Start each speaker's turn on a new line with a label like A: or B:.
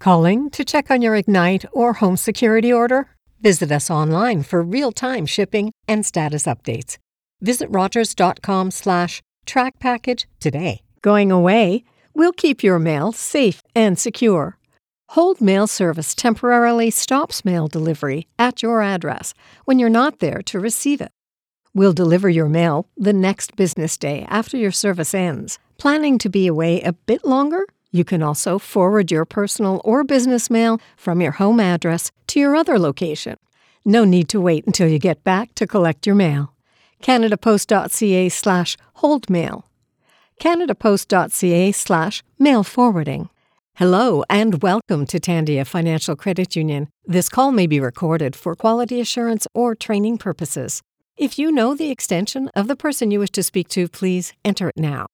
A: Calling to check on your Ignite or home security order? Visit us online for real-time shipping and status updates. Visit Rogers.com/track package today. Going away? We'll keep your mail safe and secure. Hold Mail Service temporarily stops mail delivery at your address when you're not there to receive it. We'll deliver your mail the next business day after your service ends. Planning to be away a bit longer? You can also forward your personal or business mail from your home address to your other location. No need to wait until you get back to collect your mail. CanadaPost.ca/holdmail. CanadaPost.ca/mail forwarding. Hello and welcome to Tandia Financial Credit Union. This call may be recorded for quality assurance or training purposes. If you know the extension of the person you wish to speak to, please enter it now.